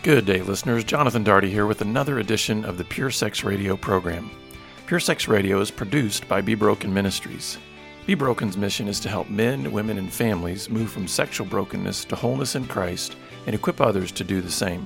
Good day, listeners. Jonathan Daugherty here with another edition of the Pure Sex Radio program. Pure Sex Radio is produced by Be Broken Ministries. Be Broken's mission is to help men, women, and families move from sexual brokenness to wholeness in Christ and equip others to do the same.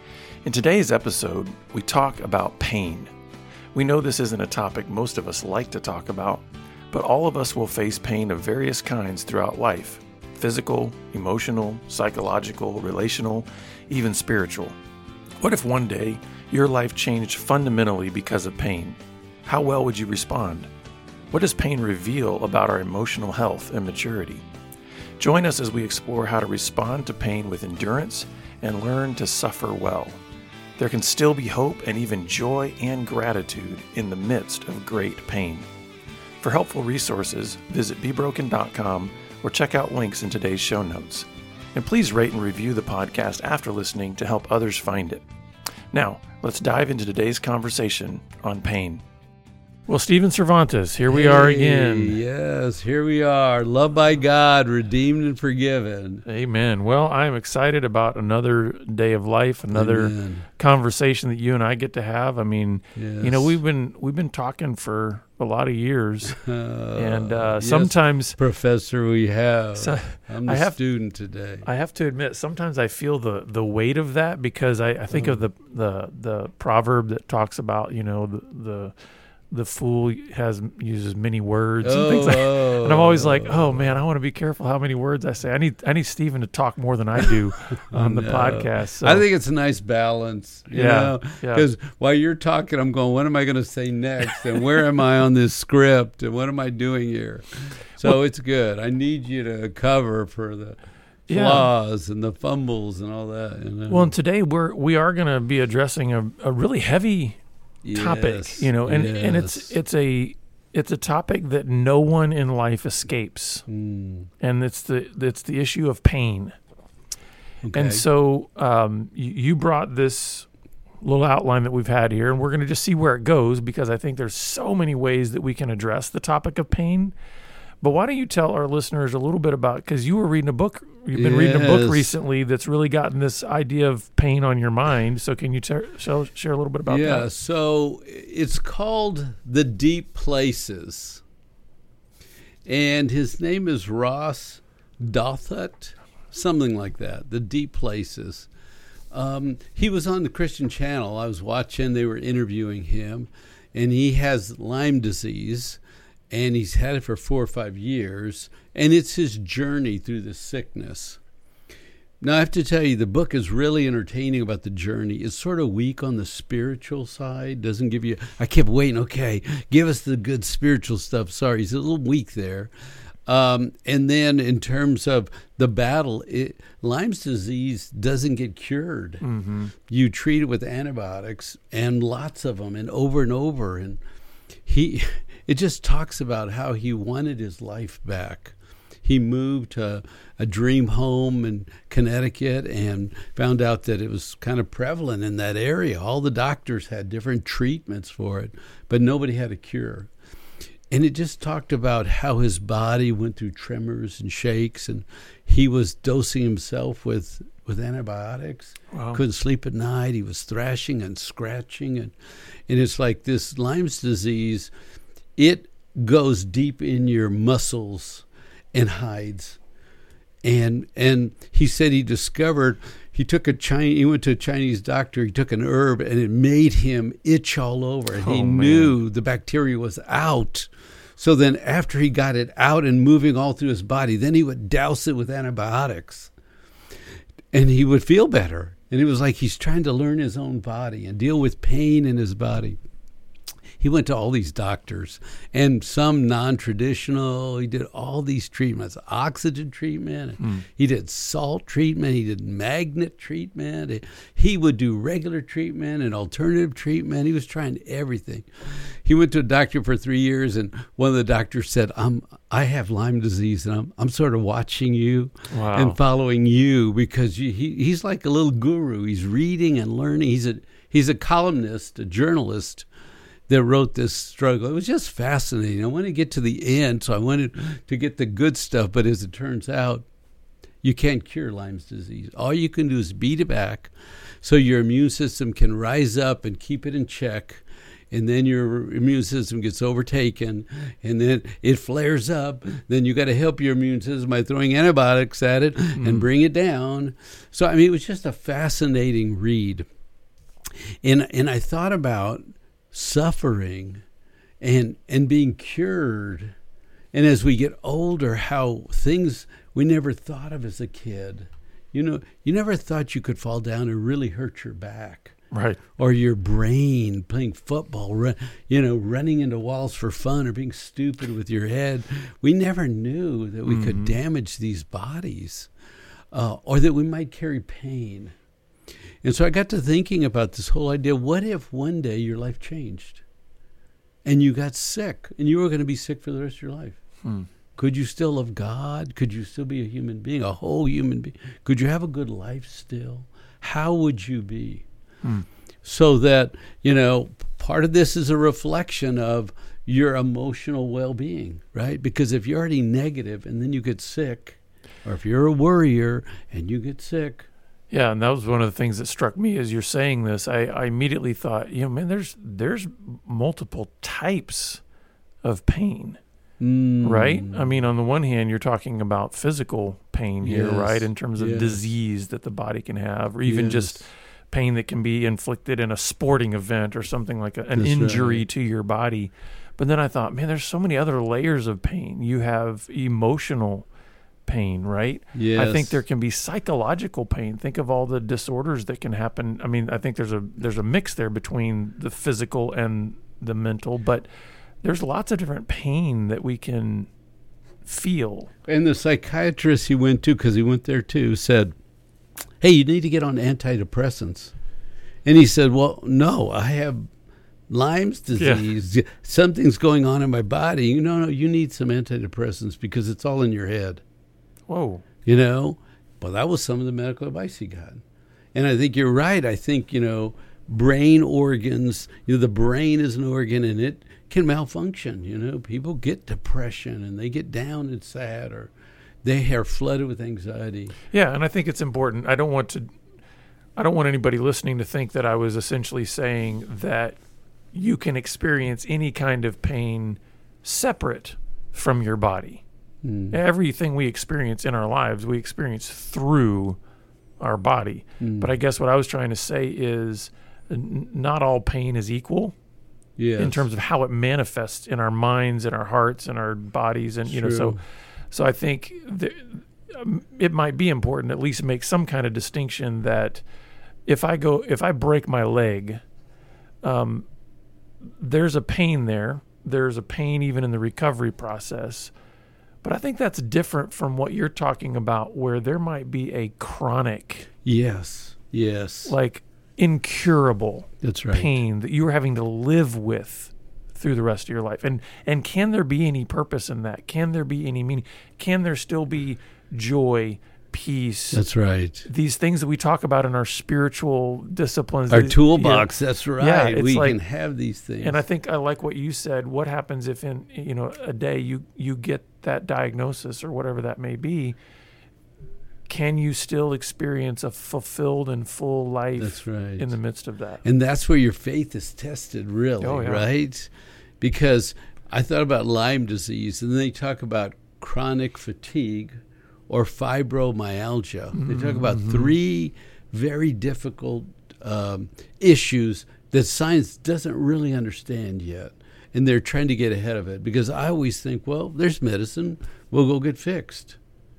In today's episode, we talk about pain. We know this isn't a topic most of us like to talk about, but all of us will face pain of various kinds throughout life: physical, emotional, psychological, relational, even spiritual. What if one day your life changed fundamentally because of pain? How well would you respond? What does pain reveal about our emotional health and maturity? Join us as we explore how to respond to pain with endurance and learn to suffer well. There can still be hope and even joy and gratitude in the midst of great pain. For helpful resources, visit BeBroken.com or check out links in today's show notes. And please rate and review the podcast after listening to help others find it. Now, let's dive into today's conversation on pain. Well, Stephen Cervantes, here we are again. Yes, here we are. Loved by God, redeemed and forgiven. Amen. Well, I'm excited about another day of life, another conversation that you and I get to have. I mean, You know, we've been talking for a lot of years, and yes, sometimes, Professor, we have. I'm the student today. I have to admit, sometimes I feel the weight of that because I think of the proverb that talks about, you know, the fool uses many words and things like that. And I'm always like, oh man, I want to be careful how many words I say. I need Stephen to talk more than I do on the podcast. So. I think it's a nice balance, you know, because while you're talking, I'm going, what am I going to say next? And where am I on this script? And what am I doing here? So it's good. I need you to cover for the flaws and the fumbles and all that. You know? Well, and today we are going to be addressing a really heavy topic, you know, and it's a topic that no one in life escapes, and it's the issue of pain. Okay. And so you brought this little outline that we've had here, and we're going to just see where it goes because I think there's so many ways that we can address the topic of pain. But why don't you tell our listeners a little bit about, because you were reading a book, you've been reading a book recently that's really gotten this idea of pain on your mind. So can you share a little bit about that? Yeah, so it's called The Deep Places. And his name is Ross Douthat, something like that, The Deep Places. He was on the Christian Channel. I was watching, they were interviewing him, and he has Lyme disease. And he's had it for 4 or 5 years, and it's his journey through the sickness. Now, I have to tell you, the book is really entertaining about the journey. It's sort of weak on the spiritual side. Doesn't give you, I kept waiting, okay, give us the good spiritual stuff. Sorry, he's a little weak there. And then in terms of the battle, Lyme's disease doesn't get cured. Mm-hmm. You treat it with antibiotics, and lots of them, and over, and it just talks about how he wanted his life back. He moved to a dream home in Connecticut and found out that it was kind of prevalent in that area. All the doctors had different treatments for it, but nobody had a cure. And it just talked about how his body went through tremors and shakes, and he was dosing himself with antibiotics. Wow. Couldn't sleep at night. He was thrashing and scratching. And it's like this Lyme's disease, it goes deep in your muscles and hides. And he said he discovered, he went to a Chinese doctor, he took an herb, and it made him itch all over. And he knew the bacteria was out. So then after he got it out and moving all through his body, then he would douse it with antibiotics. And he would feel better. And it was like he's trying to learn his own body and deal with pain in his body. He went to all these doctors, and some non-traditional. He did all these treatments, oxygen treatment. He did salt treatment. He did magnet treatment. He would do regular treatment and alternative treatment. He was trying everything. He went to a doctor for 3 years, and one of the doctors said, I have Lyme disease, and I'm sort of watching you and following you because he's like a little guru. He's reading and learning. He's a columnist, a journalist that wrote this struggle. It was just fascinating. I wanted to get to the end, so I wanted to get the good stuff. But as it turns out, You can't cure Lyme's disease. All you can do is beat it back so your immune system can rise up and keep it in check. And then your immune system gets overtaken, and then it flares up. Then you got to help your immune system by throwing antibiotics at it and bring it down. So, I mean, it was just a fascinating read. And I thought about suffering and being cured. And as we get older, how things we never thought of as a kid. You know, you never thought you could fall down and really hurt your back. Right. Or your brain playing football, running into walls for fun or being stupid with your head. We never knew that we could damage these bodies or that we might carry pain. And so I got to thinking about this whole idea. What if one day your life changed and you got sick and you were going to be sick for the rest of your life? Could you still love God? Could you still be a human being, a whole human being? Could you have a good life still? How would you be? So that, part of this is a reflection of your emotional well-being, right? Because if you're already negative and then you get sick, or if you're a worrier and you get sick. Yeah, and that was one of the things that struck me as you're saying this. I immediately thought, there's multiple types of pain, right? I mean, on the one hand, you're talking about physical pain here, right? In terms of disease that the body can have, or even just pain that can be inflicted in a sporting event or something like an injury to your body. But then I thought, man, there's so many other layers of pain. You have emotional pain, right? Yes. I think there can be psychological pain. Think of all the disorders that can happen. I mean, I think there's a mix there between the physical and the mental, but there's lots of different pain that we can feel. And the psychiatrist he went to, because he went there too, said, hey, you need to get on antidepressants. And he said, well, no, I have Lyme's disease. Yeah. Something's going on in my body. No, you need some antidepressants because it's all in your head. Whoa. Well, that was some of the medical advice he got. And I think you're right. I think, brain organs, the brain is an organ and it can malfunction. People get depression and they get down and sad, or they are flooded with anxiety. Yeah, and I think it's important. I don't want anybody listening to think that I was essentially saying that you can experience any kind of pain separate from your body. Everything we experience in our lives, we experience through our body. But I guess what I was trying to say is not all pain is equal. Yes. In terms of how it manifests in our minds and our hearts and our bodies. And, so I think it might be important at least to make some kind of distinction that if I break my leg, there's a pain there. There's a pain even in the recovery process. But I think that's different from what you're talking about, where there might be a chronic, like incurable pain that you are having to live with through the rest of your life. And can there be any purpose in that? Can there be any meaning? Can there still be joy, peace? That's right. These things that we talk about in our spiritual disciplines. Our toolbox, that's right. Yeah, we can have these things. And I think I like what you said. What happens if in a day you get that diagnosis or whatever that may be? Can you still experience a fulfilled and full life that's right. in the midst of that? And that's where your faith is tested, really, right? Because I thought about Lyme disease, and then they talk about chronic fatigue or fibromyalgia. They talk about three very difficult issues that science doesn't really understand yet, and they're trying to get ahead of it. Because I always think, well, there's medicine. We'll go get fixed,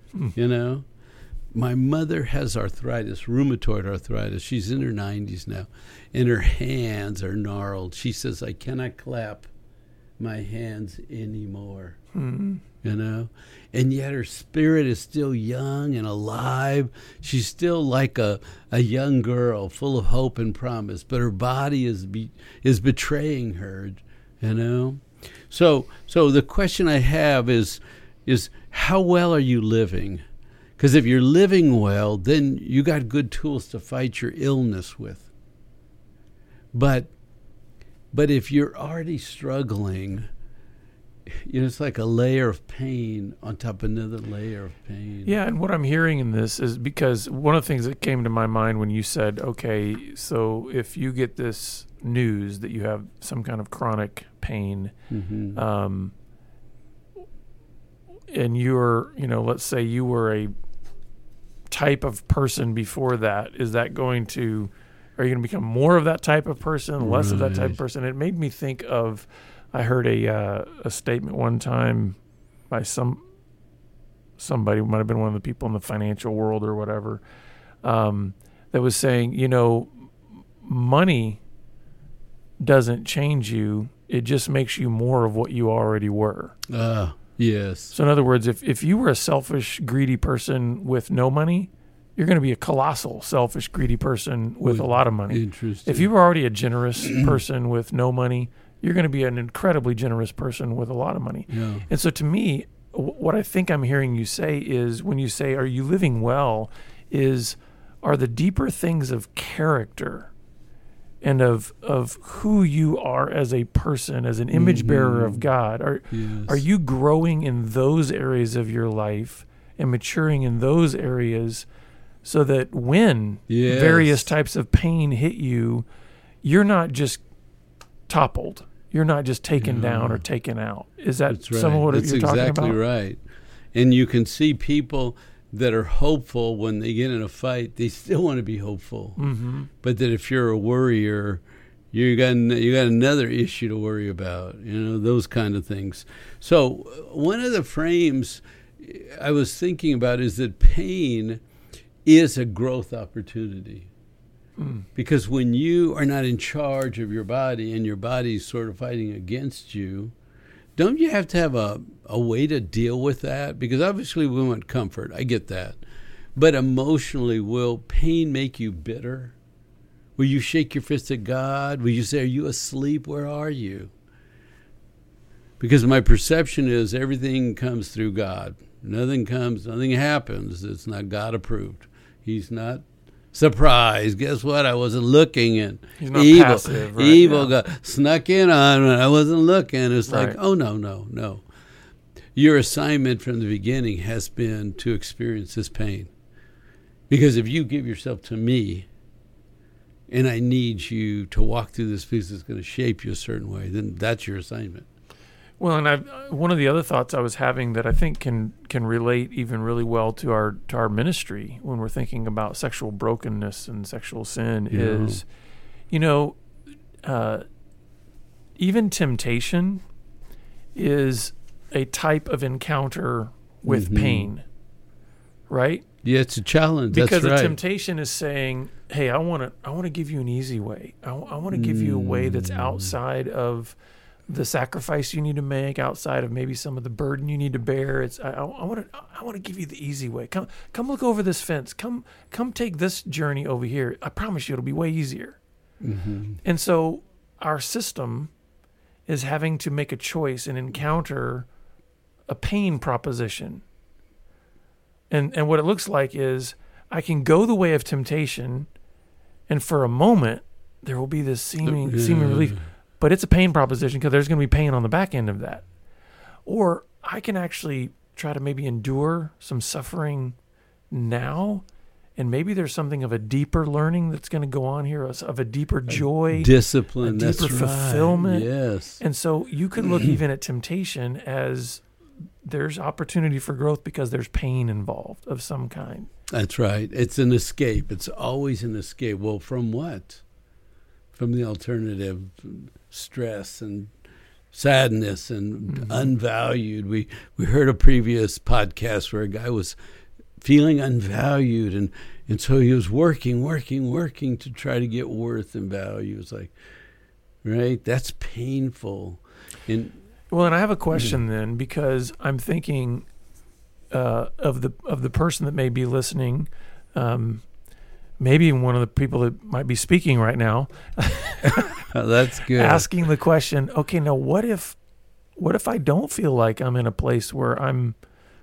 My mother has arthritis, rheumatoid arthritis. She's in her 90s now, and her hands are gnarled. She says, I cannot clap my hands anymore, And yet her spirit is still young and alive. She's still like a young girl, full of hope and promise, but her body is betraying her, So the question I have is how well are you living? Because if you're living well, then you got good tools to fight your illness with. But if you're already struggling, it's like a layer of pain on top of another layer of pain. Yeah, and what I'm hearing in this is because one of the things that came to my mind when you said, okay, so if you get this news that you have some kind of chronic pain, and you're, let's say you were a type of person before that, are you going to become more of that type of person, less of that type of person? It made me think of, I heard a statement one time by somebody, might have been one of the people in the financial world or whatever, that was saying, money doesn't change you. It just makes you more of what you already were. Yes. So in other words, if you were a selfish, greedy person with no money, you're going to be a colossal, selfish, greedy person with a lot of money. Interesting. If you were already a generous person with no money, you're going to be an incredibly generous person with a lot of money. Yeah. And so to me, what I think I'm hearing you say is, when you say, are you living well, are the deeper things of character and of who you are as a person, as an image bearer of God. Are you growing in those areas of your life and maturing in those areas so that when various types of pain hit you, you're not just toppled. You're not just taken down or taken out. Is that some of what you're talking about? That's exactly right. And you can see people that are hopeful when they get in a fight, they still want to be hopeful. Mm-hmm. But that if you're a worrier, you got another issue to worry about, those kind of things. So one of the frames I was thinking about is that pain is a growth opportunity. Because when you are not in charge of your body and your body's sort of fighting against you, don't you have to have a way to deal with that? Because obviously we want comfort. I get that. But emotionally, will pain make you bitter? Will you shake your fist at God? Will you say, are you asleep? Where are you? Because my perception is everything comes through God. Nothing happens that's not God approved. He's not surprised. Guess what? I wasn't looking. And he's not passive, right? Evil got snuck in on when I wasn't looking. It's like, oh, no. Your assignment from the beginning has been to experience this pain. Because if you give yourself to me, and I need you to walk through this piece that's going to shape you a certain way, then that's your assignment. Well, and one of the other thoughts I was having that I think can relate even really well to our ministry when we're thinking about sexual brokenness and sexual sin is, even temptation is a type of encounter with pain, right? Yeah, it's a challenge. Because that's right. a temptation is saying, "Hey, I want to give you an easy way. I want to give you a way that's outside of the sacrifice you need to make, outside of maybe some of the burden you need to bear. I want to give you the easy way. Come look over this fence. Come take this journey over here. I promise you it'll be way easier." Mm-hmm. And so our system is having to make a choice and encounter a pain proposition. And what it looks like is I can go the way of temptation, and for a moment there will be this seeming relief. But it's a pain proposition because there's going to be pain on the back end of that. Or I can actually try to maybe endure some suffering now, and maybe there's something of a deeper learning that's going to go on here, of a deeper joy, discipline, a deeper fulfillment. Yes. And so you could look even at temptation as there's opportunity for growth because there's pain involved of some kind. That's right. It's an escape. It's always an escape. Well, from what? From the alternative, stress and sadness and unvalued. We heard a previous podcast where a guy was feeling unvalued, and so he was working to try to get worth and value. It's like, right? That's painful. And I have a question then, because I'm thinking of the person that may be listening. Maybe even one of the people that might be speaking right now. That's good. Asking the question, okay, now what if I don't feel like I'm in a place where I'm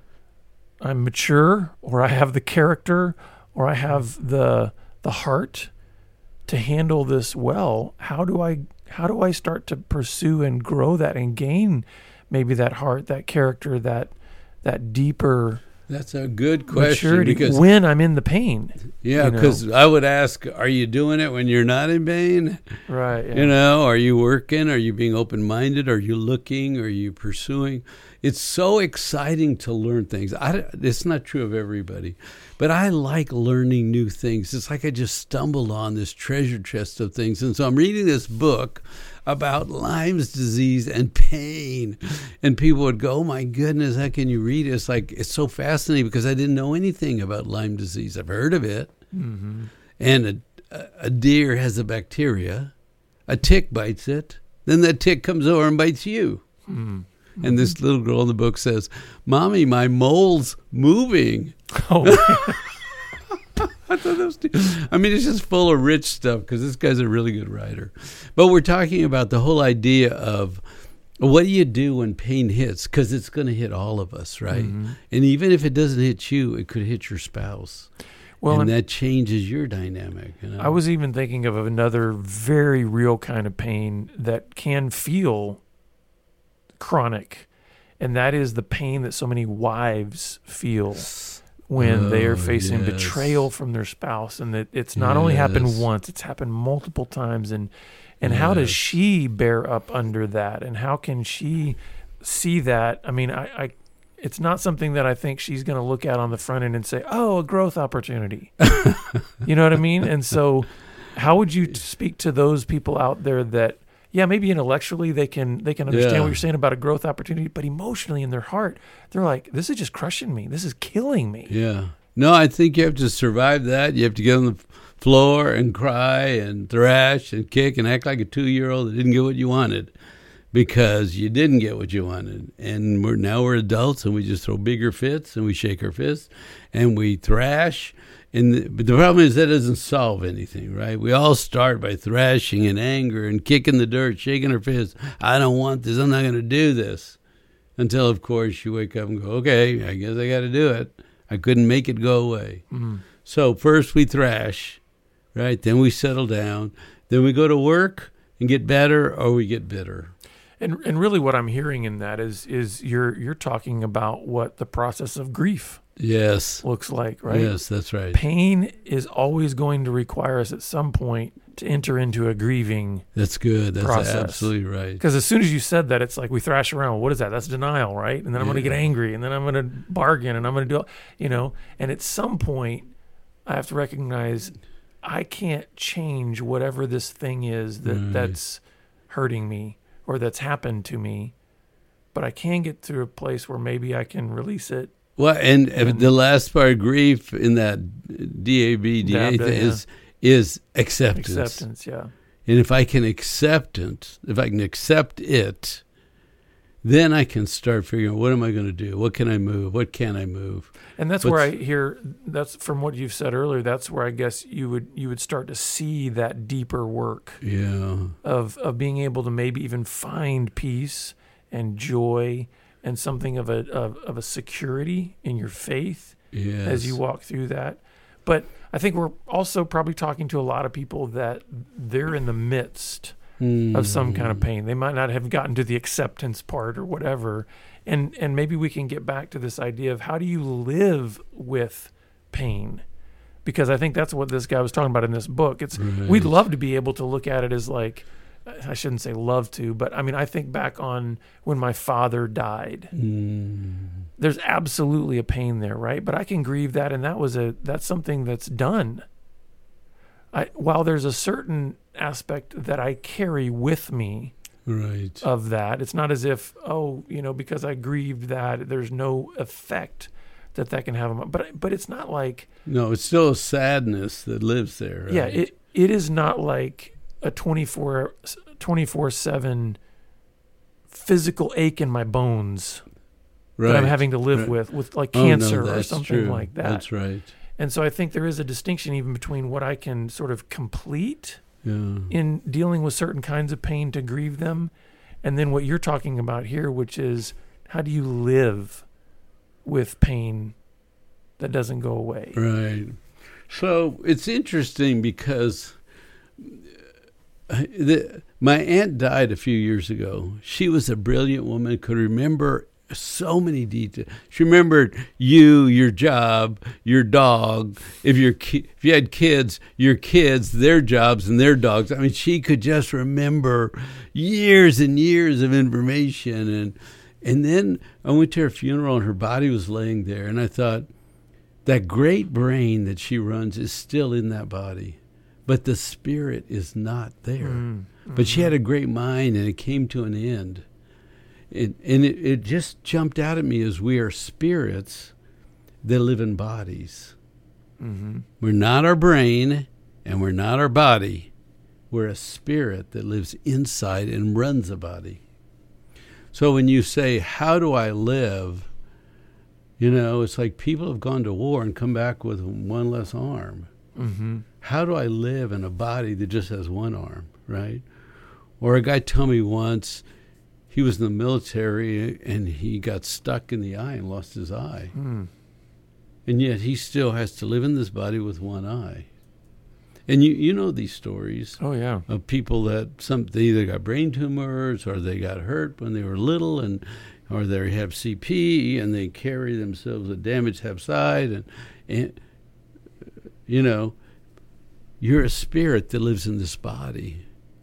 mature, or I have the character, or I have the heart to handle this well? How do I start to pursue and grow that and gain maybe that heart, that character, that deeper That's a good question. maturity Because when I'm in the pain. yeah, because I would ask, are you doing it when you're not in pain? Right. Yeah. You know, are you working? Are you being open-minded? Are you looking? Are you pursuing? It's so exciting to learn things. It's not true of everybody, but I like learning new things. It's like I just stumbled on this treasure chest of things. And so I'm reading this book about Lyme's disease and pain. And people would go, oh, my goodness, how can you read it? It's like, it's so fascinating because I didn't know anything about Lyme disease. I've heard of it. Mm-hmm. And a deer has a bacteria. A tick bites it. Then that tick comes over and bites you. Mm-hmm. And this little girl in the book says, Mommy, my mole's moving. Oh, I mean, it's just full of rich stuff because this guy's a really good writer. But we're talking about the whole idea of what do you do when pain hits? Because it's going to hit all of us, right? Mm-hmm. And even if it doesn't hit you, it could hit your spouse. Well, and that changes your dynamic. You know? I was even thinking of another very real kind of pain that can feel chronic, and that is the pain that so many wives feel when they are facing betrayal from their spouse, and that it's not only happened once, it's happened multiple times, and how does she bear up under that, and how can she see that? I mean, I it's not something that I think she's going to look at on the front end and say, oh, a growth opportunity. You know what I mean? And so how would you speak to those people out there that, yeah, maybe intellectually they can understand what you're saying about a growth opportunity, but emotionally in their heart, they're like, this is just crushing me. This is killing me. Yeah. No, I think you have to survive that. You have to get on the floor and cry and thrash and kick and act like a 2-year-old that didn't get what you wanted because you didn't get what you wanted. And now we're adults and we just throw bigger fits and we shake our fists and we thrash. But the problem is that doesn't solve anything, right? We all start by thrashing in anger and kicking the dirt, shaking our fists. I don't want this. I'm not going to do this. Until, of course, you wake up and go, okay, I guess I got to do it. I couldn't make it go away. Mm-hmm. So first we thrash, right? Then we settle down. Then we go to work and get better, or we get bitter. And really what I'm hearing in that is you're talking about what the process of grief looks like, right? Yes, that's right. Pain is always going to require us at some point to enter into a grieving That's good. That's process. Absolutely right. Because as soon as you said that, it's like we thrash around. What is that? That's denial, right? And then I'm going to get angry, and then I'm going to bargain, and I'm going to do, and at some point I have to recognize I can't change whatever this thing is that's hurting me or that's happened to me, but I can get to a place where maybe I can release it. Well, and the last part of grief in that DABDA thing is acceptance. Acceptance, yeah. And if I can accept it, then I can start figuring out what am I going to do? What can I move? What can I move? And that's where I hear, that's from what you've said earlier, that's where I guess you would start to see that deeper work of being able to maybe even find peace and joy and something of a security in your faith as you walk through that. But I think we're also probably talking to a lot of people that they're in the midst of some kind of pain. They might not have gotten to the acceptance part or whatever. And maybe we can get back to this idea of how do you live with pain? Because I think that's what this guy was talking about in this book. We'd love to be able to look at it as like, I shouldn't say love to, but I mean, I think back on when my father died. There's absolutely a pain there, right? But I can grieve that, and that's something that's done. While there's a certain aspect that I carry with me of that, it's not as if, because I grieved that, there's no effect that can have on but it's not like... No, it's still a sadness that lives there, right? Yeah, it is not like a 24/7 physical ache in my bones that I'm having to live with like cancer or something like that. That's right. And so I think there is a distinction even between what I can sort of complete in dealing with certain kinds of pain to grieve them, and then what you're talking about here, which is how do you live with pain that doesn't go away? Right. So it's interesting because My aunt died a few years ago. She was a brilliant woman, could remember so many details. She remembered you, your job, your dog. If you had kids, your kids, their jobs, and their dogs. I mean, she could just remember years and years of information. And then I went to her funeral, and her body was laying there, and I thought, that great brain that she runs is still in that body, but the spirit is not there. Mm-hmm. But she had a great mind, and it came to an end. And it just jumped out at me as we are spirits that live in bodies. Mm-hmm. We're not our brain, and we're not our body. We're a spirit that lives inside and runs a body. So when you say, how do I live? You know, it's like people have gone to war and come back with one less arm. Mm-hmm. How do I live in a body that just has one arm, right? Or a guy told me once, he was in the military and he got stuck in the eye and lost his eye. Mm. And yet he still has to live in this body with one eye. And you know these stories. Oh, yeah. Of people that they either got brain tumors or they got hurt when they were little, or they have CP and they carry themselves a damaged hepside. And you know, you're a spirit that lives in this body.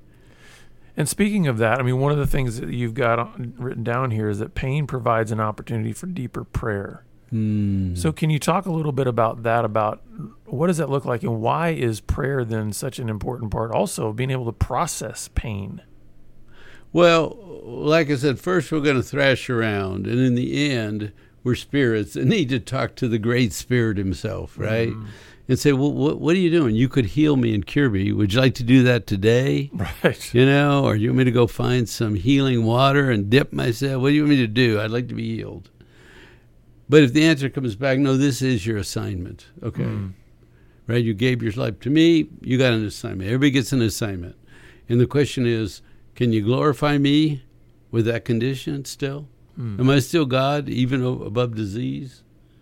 And speaking of that, I mean, one of the things that you've got written down here is that pain provides an opportunity for deeper prayer. Mm. So can you talk a little bit about that, about what does that look like, and why is prayer then such an important part also of being able to process pain? Well, like I said, first we're going to thrash around, and in the end, we're spirits that need to talk to the great spirit himself, right? Mm. And say, well, what are you doing? You could heal me and cure me. Would you like to do that today? Right. You know, or you want me to go find some healing water and dip myself? What do you want me to do? I'd like to be healed. But if the answer comes back, no, this is your assignment, okay? Mm. Right? You gave your life to me. You got an assignment. Everybody gets an assignment. And the question is, can you glorify me with that condition still? Mm. Am I still God, even above disease?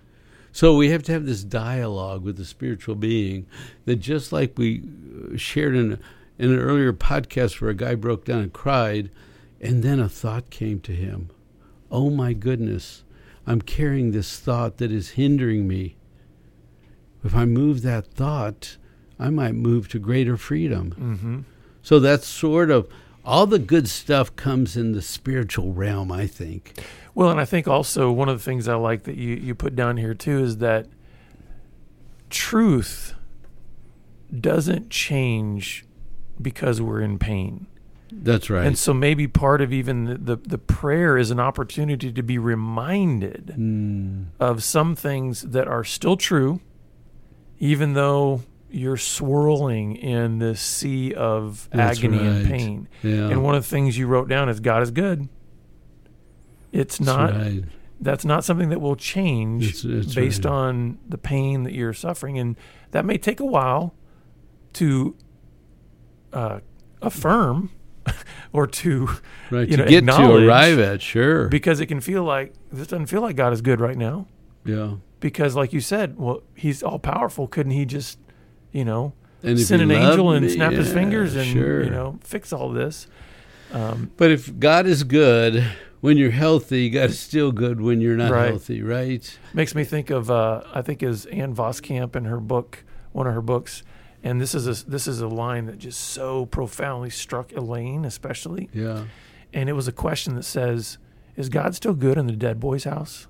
So we have to have this dialogue with the spiritual being that, just like we shared in an earlier podcast where a guy broke down and cried, and then a thought came to him. Oh, my goodness, I'm carrying this thought that is hindering me. If I move that thought, I might move to greater freedom. Mm-hmm. So that's sort of all the good stuff comes in the spiritual realm, I think. Well, and I think also one of the things I like that you put down here too is that truth doesn't change because we're in pain. That's right. And so maybe part of even the prayer is an opportunity to be reminded of some things that are still true, even though you're swirling in this sea of agony and pain. Yeah. And one of the things you wrote down is God is good. It's not. Right. That's not something that will change based on the pain that you're suffering, and that may take a while to affirm or to to get to arrive at. Sure, because it can feel like this doesn't feel like God is good right now. Yeah, because like you said, well, He's all powerful. Couldn't He just and send an angel and snap his fingers and fix all this? But if God is good when you're healthy, God is still good when you're not healthy, right? Makes me think of I think is Anne Voskamp in her book, one of her books, and this is a line that just so profoundly struck Elaine, especially. Yeah. And it was a question that says, "Is God still good in the dead boy's house?"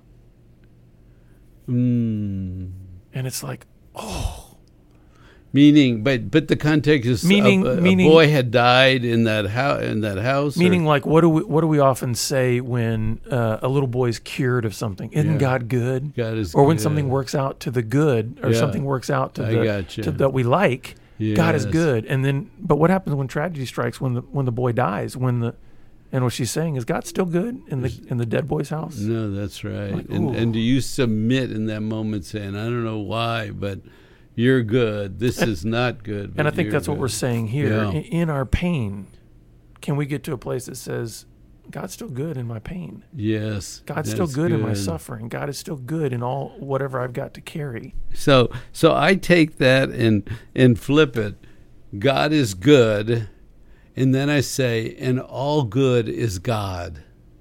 And it's like, oh. Meaning, but the context is a boy had died in that house. Meaning, like, what do we often say when a little boy's cured of something? Isn't God good? God is or good. when something works out to the good, or something works out to that we like. Yes. God is good. And then, but what happens when tragedy strikes? When the boy dies? And what she's saying is, God's still good in the dead boy's house. No, that's right. Like, and do you submit in that moment, saying, I don't know why, but you're good. This is not good. And I think that's what we're saying here. Yeah. In our pain, can we get to a place that says, God's still good in my pain? Yes. God's still good in my suffering. God is still good in all whatever I've got to carry. So I take that and flip it. God is good, And then I say, and all good is God.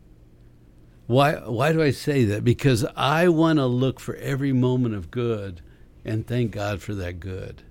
Why do I say that? Because I want to look for every moment of good and thank God for that good.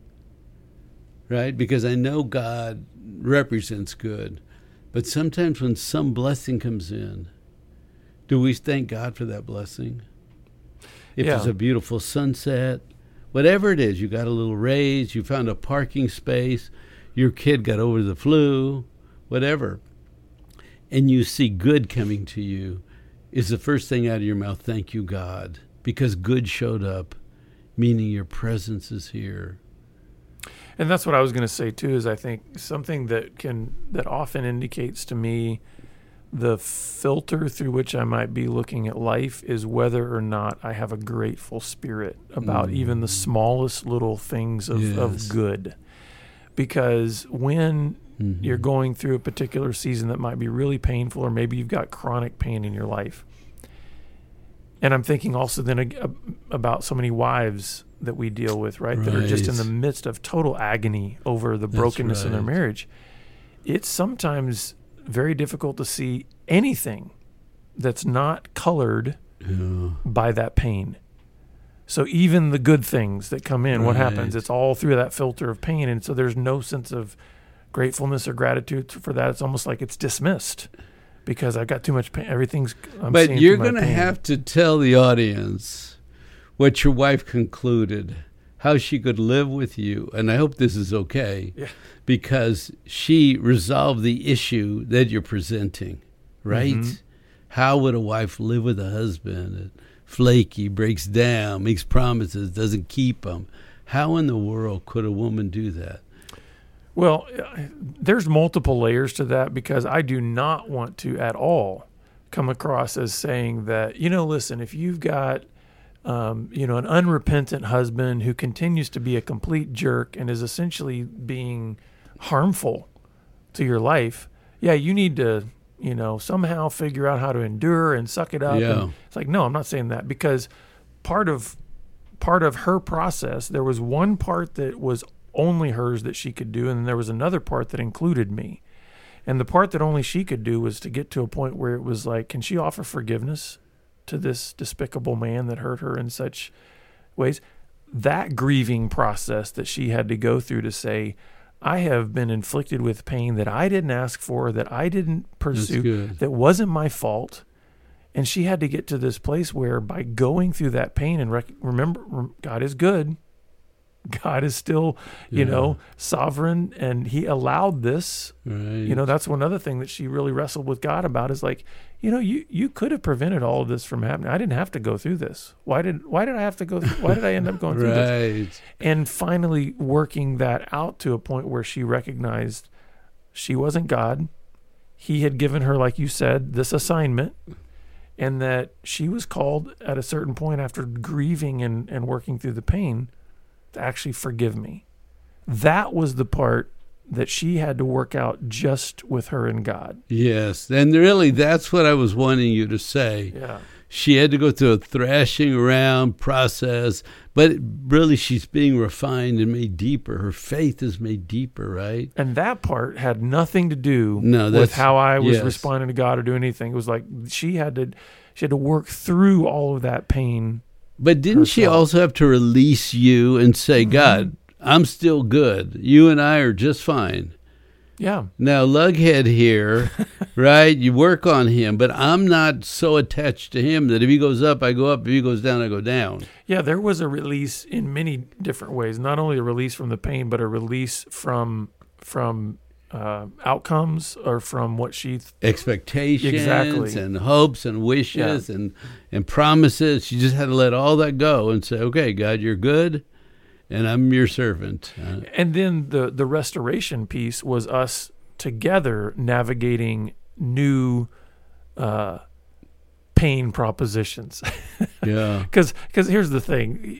Right? Because I know God represents good. But sometimes when some blessing comes in, do we thank God for that blessing? If it's a beautiful sunset, whatever it is, you got a little raise, you found a parking space, your kid got over the flu, whatever, and you see good coming to you, is the first thing out of your mouth, thank you, God, because good showed up, meaning your presence is here. And that's what I was going to say too, is I think something that often indicates to me the filter through which I might be looking at life is whether or not I have a grateful spirit about even the smallest little things of good. Because when you're going through a particular season that might be really painful, or maybe you've got chronic pain in your life, and I'm thinking also then about so many wives that we deal with, right? That are just in the midst of total agony over the brokenness in their marriage. It's sometimes very difficult to see anything that's not colored by that pain. So even the good things that come in, what happens? It's all through that filter of pain. And so there's no sense of gratefulness or gratitude for that. It's almost like it's dismissed because I've got too much pain. But you're going to have to tell the audience what your wife concluded, how she could live with you. And I hope this is okay, because she resolved the issue that you're presenting, right? How would a wife live with a husband that flaky, breaks down, makes promises, doesn't keep them? How in the world could a woman do that? Well, there's multiple layers to that, because I do not want to at all come across as saying that, listen, if you've got an unrepentant husband who continues to be a complete jerk and is essentially being harmful to your life, you need to, somehow figure out how to endure and suck it up. Yeah. And it's like, no, I'm not saying that, because part of her process, there was one part that was only hers that she could do, and then there was another part that included me. And the part that only she could do was to get to a point where it was like, can she offer forgiveness to this despicable man that hurt her in such ways? That grieving process that she had to go through to say, I have been inflicted with pain that I didn't ask for, that I didn't pursue, that wasn't my fault. And she had to get to this place where, by going through that pain and remember, God is good. God is still, sovereign, and he allowed this. Right. That's one other thing that she really wrestled with God about, is like, you could have prevented all of this from happening. I didn't have to go through this. Why did I have to go through? Why did I end up going through this? And finally working that out to a point where she recognized she wasn't God. He had given her, like you said, this assignment, and that she was called at a certain point, after grieving and working through the pain, to actually forgive me. That was the part that she had to work out just with her and God. Yes, and really that's what I was wanting you to say. Yeah. She had to go through a thrashing around process, but really she's being refined and made deeper. Her faith is made deeper, right? And that part had nothing to do with how I was responding to God or doing anything. It was like she had to work through all of that pain. But didn't she also have to release you and say, God, I'm still good. You and I are just fine. Yeah. Now, Lughead here, right? You work on him, but I'm not so attached to him that if he goes up, I go up. If he goes down, I go down. Yeah, there was a release in many different ways. Not only a release from the pain, but a release from outcomes, or from what she expectations and hopes and wishes and promises. She just had to let all that go and say, okay, God, you're good, and I'm your servant. And then the restoration piece was us together navigating new pain propositions. Yeah. Because here's the thing.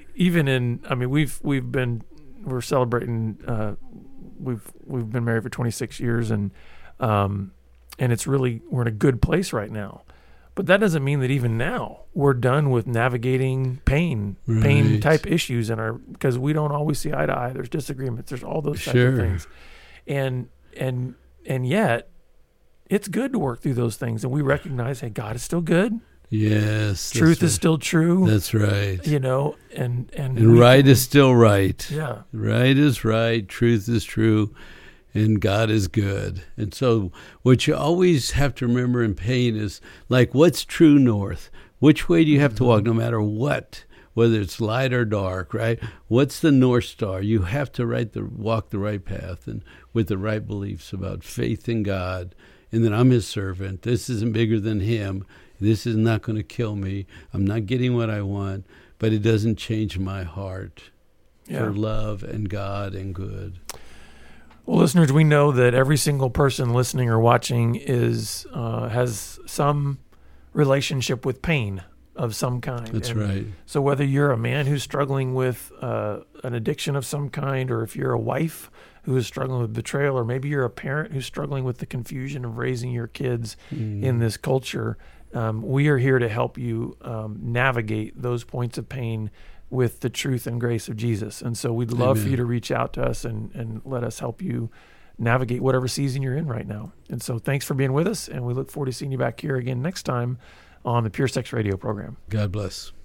We're celebrating. We've been married for 26 years, and it's really, we're in a good place right now. But that doesn't mean that even now we're done with navigating pain type issues because we don't always see eye to eye. There's disagreements. There's all those types of things. And And yet, it's good to work through those things. And we recognize, hey, God is still good. Yes. Truth is still true. That's right. And right is still right. Yeah. Right is right. Truth is true. And God is good. And so what you always have to remember in pain is, like, what's true north? Which way do you have to walk, no matter what, whether it's light or dark, right? What's the North Star? You have to walk the right path and with the right beliefs about faith in God, and that I'm his servant. This isn't bigger than him. This is not going to kill me. I'm not getting what I want, but it doesn't change my heart for love and God and good. Well, listeners, we know that every single person listening or watching has some relationship with pain of some kind. That's right. So whether you're a man who's struggling with an addiction of some kind, or if you're a wife who is struggling with betrayal, or maybe you're a parent who's struggling with the confusion of raising your kids in this culture, we are here to help you navigate those points of pain with the truth and grace of Jesus. And so we'd love for you to reach out to us and let us help you navigate whatever season you're in right now. And so thanks for being with us, and we look forward to seeing you back here again next time on the Pure Sex Radio program. God bless.